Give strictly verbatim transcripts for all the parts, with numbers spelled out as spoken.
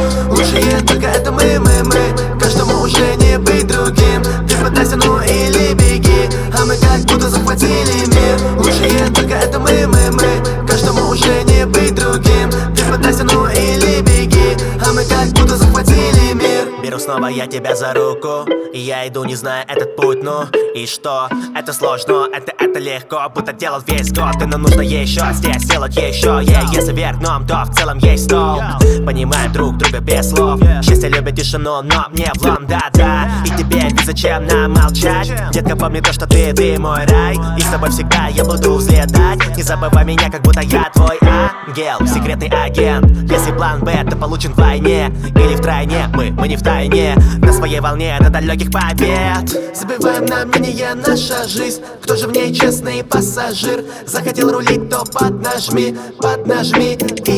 Лучшие только это мы, мы, мы. Каждому уже не быть другим. Ты пытайся, ну или беги, а мы как будто захватили мир. Лучшие только это мы, мы, мы. Каждому уже не быть другим. Ты пытайся, ну или беги, а мы как будто захватили мир. Беру снова я тебя за руку, и я иду, не зная этот путь, ну и что? Это сложно, это, это легко, будто делал весь год. И нам нужно еще здесь делать еще, yeah. Если вверх дном, то в целом есть стол. Понимаем друг друга без слов. Счастье любит тишину, но мне влом, да-да. И теперь ведь зачем нам молчать? Детка, помни то, что ты, ты мой рай. И с тобой всегда я буду взлетать. Не забывай меня, как будто я твой ангел, секретный агент. Если план Б, то получен в войне или в тройне. Мы, мы не в тайне, на своей волне до далеких побед. Забываем на мнение, наша жизнь. Кто же в ней честный пассажир? Захотел рулить, то поднажми, поднажми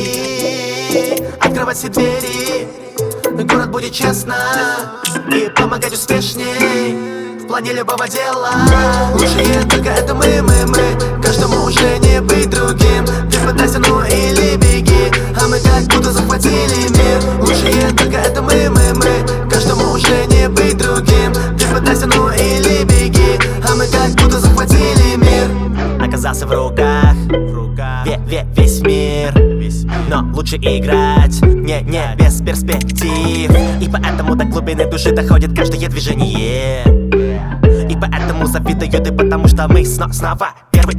и открывать все двери. Город будет честно и помогать успешней в плане любого дела. Лучшие только это мы, мы, мы. Каждому уже не быть другим. Ты пытайся, ну или беги, а мы как будто захватили мир. Лучшие только это мы, мы, мы. Каждому уже не быть другим. Ты пытайся, ну или беги, а мы как будто захватили мир. Оказался в руках, ве ве весь мир. Но лучше играть, не, не без перспектив. И поэтому до глубины души доходит каждое движение. И поэтому завидую ты, потому что мы сно снова первые.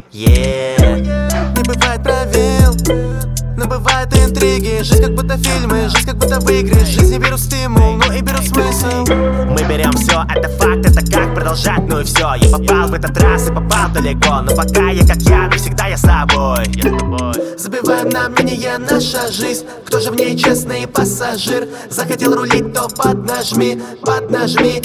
Не бывает правил, но бывают интриги. Жизнь как будто фильмы, жизнь как будто в игре. Жизни берут стимул, но и берут смысл. Мы берем все, это факт, это как продолжать, ну и все. Я попал в этот раз и попал далеко, но пока я как я, навсегда я с тобой, я с тобой. Забываем на мнение, наша жизнь. Кто же в ней честный пассажир? Захотел рулить, то поднажми, поднажми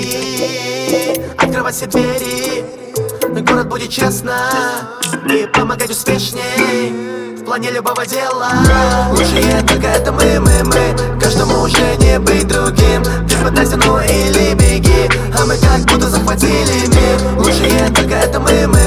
и открывать все двери. Город будет честно и помогать успешней в плане любого дела. Лучшие только это мы, мы, мы. Каждому уже не быть другим. Ты пытайся, ну или беги, а мы как будто захватили мир. Лучшие только это мы, мы.